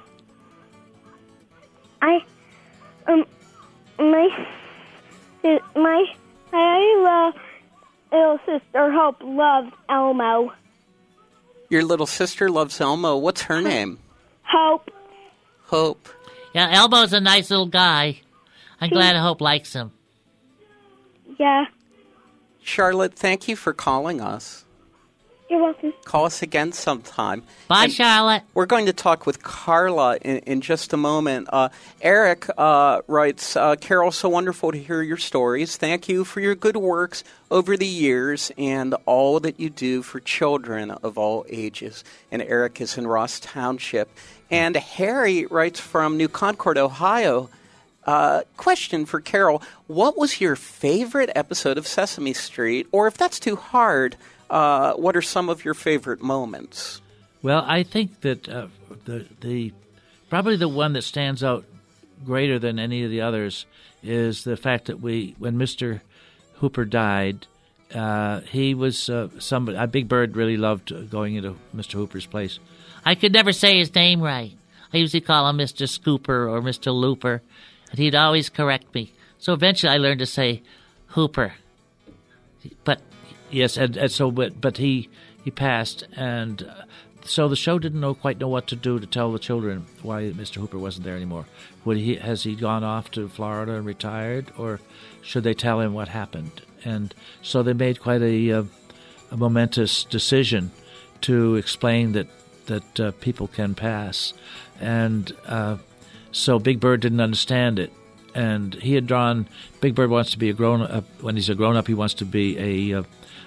I. Um. My. My. I love. Little sister Hope loves Elmo. Your little sister loves Elmo. What's her name? Hope. Hope. Yeah, Elmo's a nice little guy. I'm glad Hope likes him. Yeah. Charlotte, thank you for calling us. You're welcome. Call us again sometime. Bye, And Charlotte. We're going to talk with Carla in, in just a moment. Uh, Eric uh, writes, uh, Carol, so wonderful to hear your stories. Thank you for your good works over the years and all that you do for children of all ages. And Eric is in Ross Township. And Harry writes from New Concord, Ohio. Uh, question for Carol. What was your favorite episode of Sesame Street? Or if that's too hard, uh, what are some of your favorite moments? Well, I think that uh, the the probably the one that stands out greater than any of the others is the fact that we, when Mister Hooper died, uh, he was uh, somebody. A Big Bird really loved going into Mister Hooper's place. I could never say his name right. I usually call him Mister Scooper or Mister Looper, and he'd always correct me. So eventually I learned to say Hooper. But Yes, and, and so but but he he passed, and uh, so the show didn't know quite know what to do to tell the children why Mister Hooper wasn't there anymore. Would he has he gone off to Florida and retired, or should they tell him what happened? And so they made quite a, uh, a momentous decision to explain that that uh, people can pass, and uh, so Big Bird didn't understand it. And he had drawn. Big Bird wants to be a grown up. When he's a grown up, he wants to be a uh,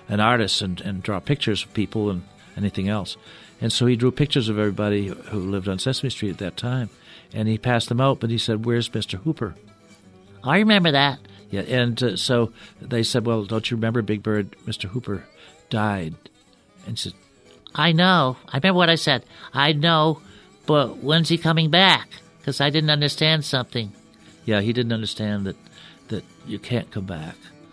an artist and, and draw pictures of people and anything else. And so he drew pictures of everybody who lived on Sesame Street at that time. And he passed them out, but he said, "Where's Mister Hooper?" I remember that. Yeah, and uh, so they said, "Well, don't you remember, Big Bird, Mister Hooper died?" And he said, I know. I remember what I said. I know, but when's he coming back? Because I didn't understand something. yeah, he didn't understand that, that you can't come back.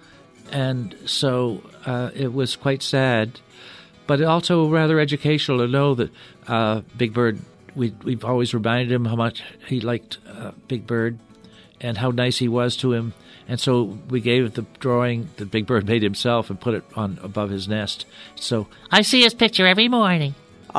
And so uh, it was quite sad, but also rather educational to know that uh, Big Bird, we, we've always reminded him how much he liked uh, Big Bird and how nice he was to him. And so we gave the drawing that Big Bird made himself and put it on above his nest. So I see his picture every morning.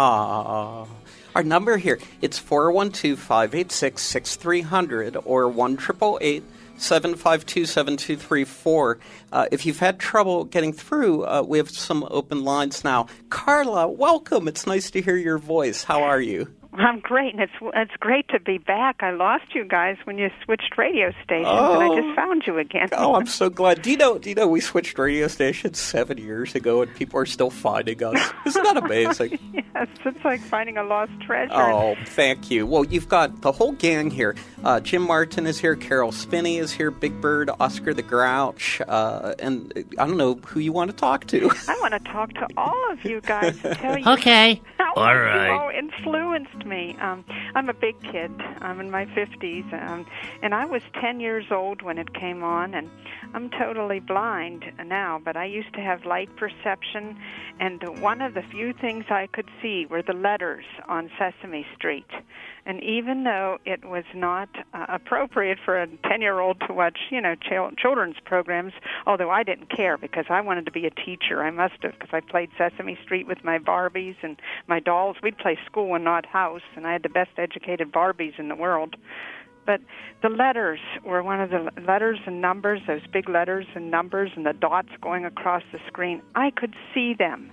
Ah, our number here, it's four one two, five eight six, six three zero zero or one eight eight eight, seven five two, seven two three four. Uh, if you've had trouble getting through, uh, we have some open lines now. Carla, welcome. It's nice to hear your voice. How are you? I'm great, and it's it's great to be back. I lost you guys when you switched radio stations, Oh. and I just found you again. Oh, I'm so glad. Do you know, do you know we switched radio stations seven years ago and people are still finding us? Isn't that amazing? Yes, it's like finding a lost treasure. Oh, thank you. Well, you've got the whole gang here. Uh, Jim Martin is here. Carol Spinney is here. Big Bird, Oscar the Grouch. Uh, and I don't know who you want to talk to. I want to talk to all of you guys and tell you Okay. how All you right. all influenced me. Um, I'm a big kid. I'm in my fifties, um, and I was ten years old when it came on, and I'm totally blind now, but I used to have light perception, and one of the few things I could see were the letters on Sesame Street. And even though it was not uh, appropriate for a ten-year-old to watch, you know, ch- children's programs, although I didn't care because I wanted to be a teacher. I must have, because I played Sesame Street with my Barbies and my dolls. We'd play school and not house, and I had the best educated Barbies in the world. But the letters were one of the letters and numbers, those big letters and numbers and the dots going across the screen. I could see them.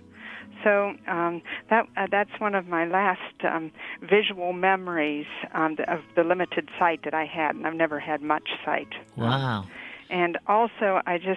So um, that uh, that's one of my last um, visual memories um, of the limited sight that I had, and I've never had much sight. Wow. And also, I just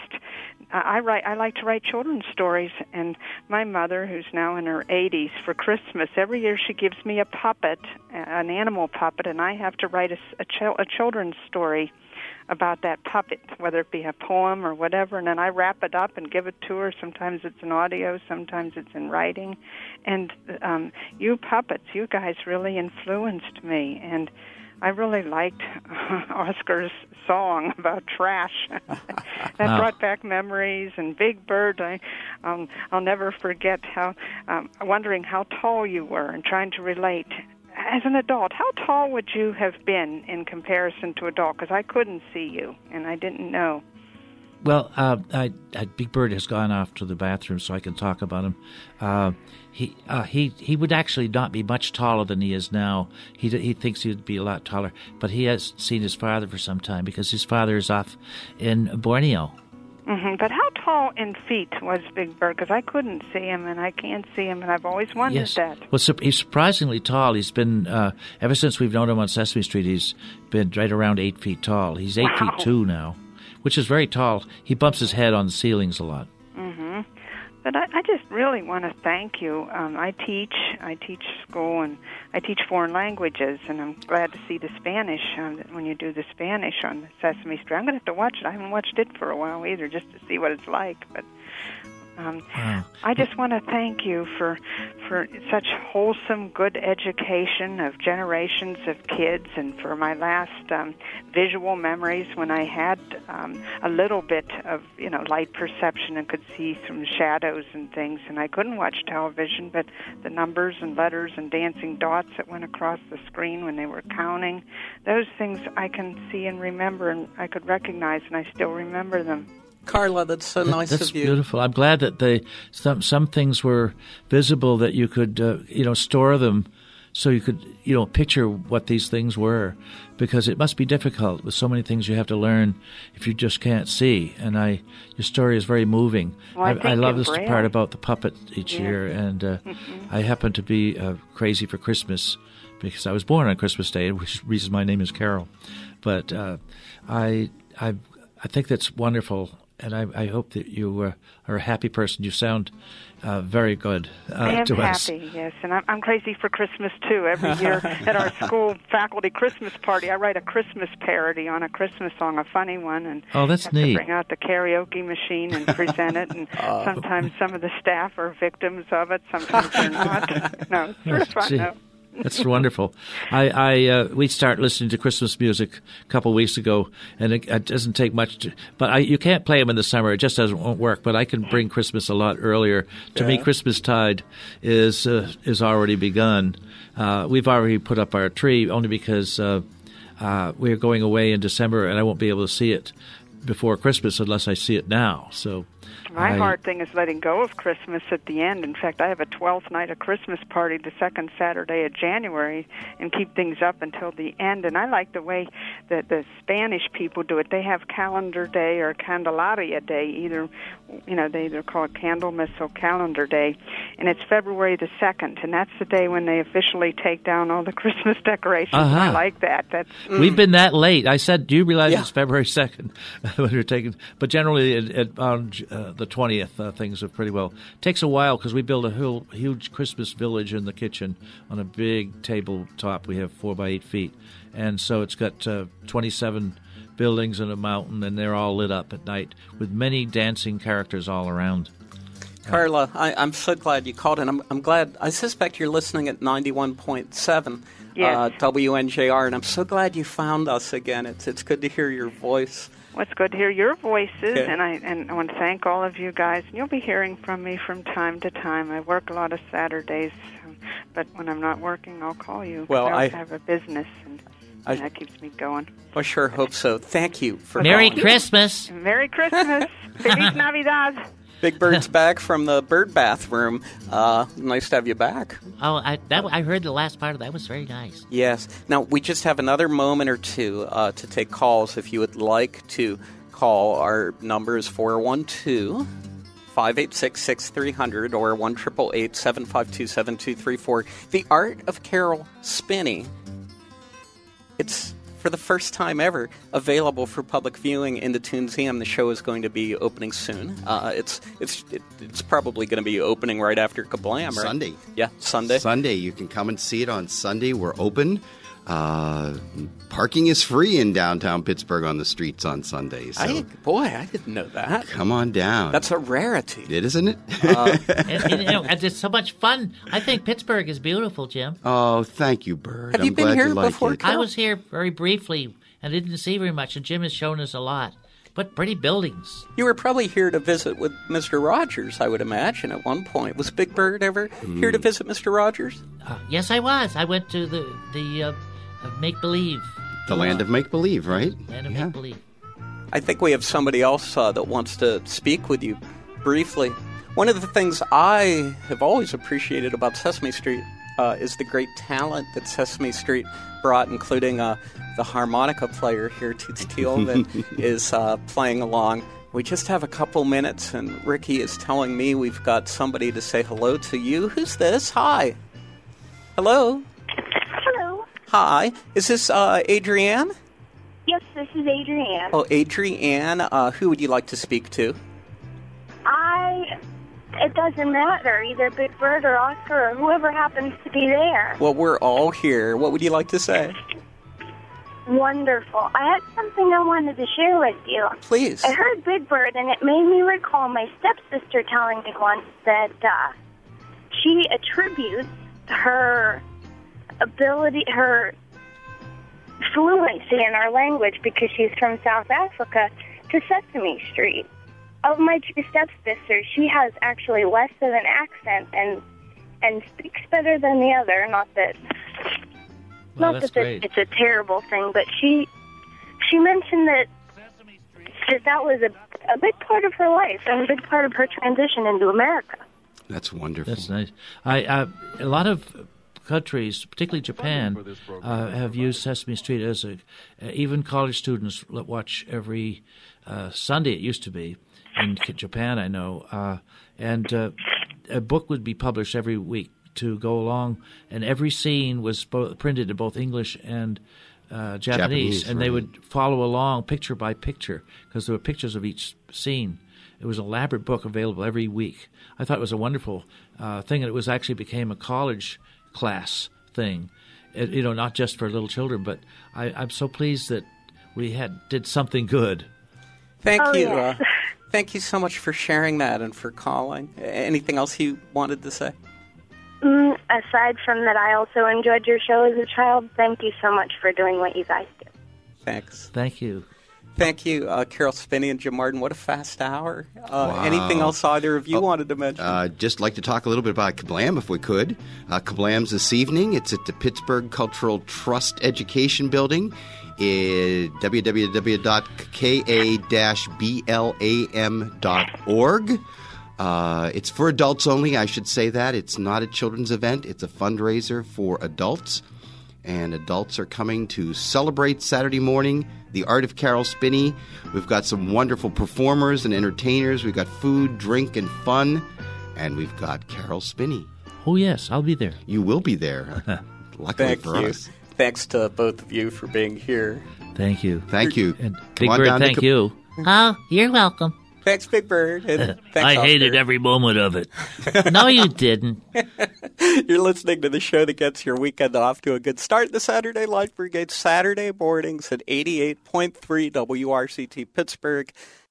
I write. I like to write children's stories. And my mother, who's now in her eighties, for Christmas every year she gives me a puppet, an animal puppet, and I have to write a, a, ch- a children's story about that puppet, whether it be a poem or whatever, and then I wrap it up and give it to her. Sometimes it's in audio, sometimes it's in writing. And um, you puppets, you guys really influenced me, and I really liked Oscar's song about trash. That Wow. brought back memories. And Big Bird, I, um, I'll never forget how, um, wondering how tall you were and trying to relate. As an adult, how tall would you have been in comparison to a doll? Because I couldn't see you, and I didn't know. Well, uh, I, I, Big Bird has gone off to the bathroom, so I can talk about him. Uh, he uh, he he would actually not be much taller than he is now. He he thinks he would be a lot taller, but he has seen his father for some time because his father is off in Borneo. Mm-hmm. But how tall in feet was Big Bird? Because I couldn't see him, and I can't see him, and I've always wondered Yes. that. Well, su- he's surprisingly tall. He's been, uh, ever since we've known him on Sesame Street, he's been right around eight feet tall. He's eight Wow. feet two now, which is very tall. He bumps his head on the ceilings a lot. Mm-hmm. But I, I just really want to thank you. Um, I teach, I teach school, and I teach foreign languages, and I'm glad to see the Spanish um, when you do the Spanish on Sesame Street. I'm going to have to watch it. I haven't watched it for a while either, just to see what it's like. But um, Wow. I just want to thank you for for such wholesome, good education of generations of kids, and for my last um, visual memories when I had um, a little bit of, you know, light perception and could see some shadows and things, and I couldn't watch television, but the numbers and letters and dancing dots that went across the screen when they were counting, those things I can see and remember, and I could recognize, and I still remember them. Carla, that's so That- nice That's of you. beautiful. I'm glad that they some some things were visible that you could uh, you know store them, so you could you know picture what these things were, because it must be difficult with so many things you have to learn if you just can't see. And I your story is very moving. Well, I I, think I love in this Braille- part about the puppet each Yeah. year, and uh, Mhm. I happen to be uh, crazy for Christmas because I was born on Christmas Day, which is the reason my name is Carol. But uh, I I I think that's wonderful. and I, I hope that you uh, are a happy person. You sound uh, very good uh, I am to happy, us. yes, and I'm, I'm crazy for Christmas too. Every year at our school faculty Christmas party, I write a Christmas parody on a Christmas song, a funny one, and oh, that's have neat. to bring out the karaoke machine and present it. And uh, sometimes some of the staff are victims of it. Sometimes they're not. No, it's really fun. Gee. No. That's wonderful. I, I uh, we started listening to Christmas music a couple of weeks ago, and it, it doesn't take much. To, but I, you can't play them in the summer; it just doesn't won't work. But I can bring Christmas a lot earlier. To Yeah. me, Christmastide is uh, is already begun. Uh, we've already put up our tree only because uh, uh, we're going away in December, and I won't be able to see it before Christmas unless I see it now. So. My I, hard thing is letting go of Christmas at the end. In fact, I have a twelfth night of Christmas party the second Saturday of January and keep things up until the end. And I like the way that the Spanish people do it. They have Calendar Day or Candelaria Day. Either, you know, they either call it Candlemas or Calendar Day. And it's February the second, and that's the day when they officially take down all the Christmas decorations. Uh-huh. I like that. That's mm. We've been that late. I said, do you realize Yeah. it's February second when we're taking? But generally, it, it, on uh, the twentieth, uh, things are pretty well. Takes a while because we build a whole, huge Christmas village in the kitchen on a big tabletop. We have four by eight feet, and so it's got uh, twenty-seven buildings and a mountain, and they're all lit up at night with many dancing characters all around. Carla, I, I'm so glad you called in. I'm, I'm glad. I suspect you're listening at ninety-one point seven Yes. uh, W N J R, and I'm so glad you found us again. It's it's good to hear your voice. Well, it's good to hear your voices, Yeah. and I and I want to thank all of you guys. And you'll be hearing from me from time to time. I work a lot of Saturdays, um, but when I'm not working, I'll call you. 'cause Well, I, I- have a business, and, I- and that keeps me going. I sure hope so. Thank you for Merry calling. Christmas. Merry Christmas, Feliz Navidad. Big Bird's back from the bird bathroom. Uh, nice to have you back. Oh, I that I heard the last part of that was very nice. Yes. Now, we just have another moment or two uh, to take calls. If you would like to call, our number is four one two, five eight six, six three zero zero or one eight eight eight, seven five two, seven two three four. The Art of Carol Spinney. It's, for the first time ever, available for public viewing in the Toonseum. The show is going to be opening soon. Uh, it's it's it, it's probably going to be opening right after Kablam, right? Sunday. Yeah, Sunday. Sunday. You can come and see it on Sunday. We're open. Uh, parking is free in downtown Pittsburgh on the streets on Sundays. So I, boy, I didn't know that. come on down. That's a rarity. it, isn't it? Uh, and, and, you know, and it's so much fun. I think Pittsburgh is beautiful, Jim. oh, thank you, Bird. Have I'm you been glad here you like before, it. I was here very briefly and didn't see very much, and Jim has shown us a lot. But pretty buildings. You were probably here to visit with Mister Rogers, I would imagine, at one point. Was Big Bird ever here to visit Mister Rogers? Uh, yes, I was. I went to the the uh, uh, Make Believe. The land of make believe, right? Land of Yeah. Make Believe. I think we have somebody else uh, that wants to speak with you briefly. One of the things I have always appreciated about Sesame Street uh, is the great talent that Sesame Street brought, including uh, the harmonica player here, Toots Teal, that is uh, playing along. We just have a couple minutes, and Ricky is telling me we've got somebody to say hello to you. Who's this? Hi. Hello. Hello. Hi. Is this uh, Adrienne? Yes, this is Adrienne. Oh, Adrienne. Uh, who would you like to speak to? I. It doesn't matter, either Big Bird or Oscar or whoever happens to be there. Well, we're all here. What would you like to say? Wonderful. I had something I wanted to share with you. Please. I heard Big Bird, and it made me recall my stepsister telling me once that uh, she attributes her ability, her fluency in our language, because she's from South Africa, to Sesame Street. Of my two stepsisters, she has actually less of an accent and and speaks better than the other. Not that, Well, not that's that great. it's a terrible thing, but she she mentioned that that, that was a, a big part of her life and a big part of her transition into America. That's wonderful. That's nice. I, uh, a lot of countries, particularly Japan, uh, have used Sesame Street as a. Uh, even college students watch every uh, Sunday. It used to be in Japan, I know, uh, and uh, a book would be published every week to go along, and every scene was bo- printed in both English and uh, Japanese, Japanese, and they right. would follow along picture by picture because there were pictures of each scene. It was an elaborate book available every week. I thought it was a wonderful uh, thing, and it was actually became a college class thing. It, you know, not just for little children, but I, I'm so pleased that we had did something good. Thank Oh, you. yes. Uh, thank you so much for sharing that and for calling. Anything else you wanted to say? Mm, aside from that, I also enjoyed your show as a child. Thank you so much for doing what you guys do. Thanks. Thank you. Thank you, uh, Carol Spinney and Jim Martin. What a fast hour. Uh, Wow. Anything else either of you Oh, wanted to mention? Uh, just like to talk a little bit about Kablam, if we could. Uh, Kablam's this evening. It's at the Pittsburgh Cultural Trust Education Building, uh, w w w dot k a dash b l a m dot org. Uh, it's for adults only, I should say that. It's not a children's event. It's a fundraiser for adults. And adults are coming to celebrate Saturday morning the art of Carol Spinney. We've got some wonderful performers and entertainers. We've got food, drink, and fun. And we've got Carol Spinney. Oh, yes, I'll be there. You will be there, luckily Thank for you. us. Thanks to both of you for being here. Thank you. Thank you. And Come Big on Bird, down to thank Kab- you. Oh, you're welcome. Thanks, Big Bird. And thanks, I hated Oscar. every moment of it. No, you didn't. You're listening to the show that gets your weekend off to a good start. The Saturday Light Brigade, Saturday mornings at eighty-eight point three W R C T Pittsburgh.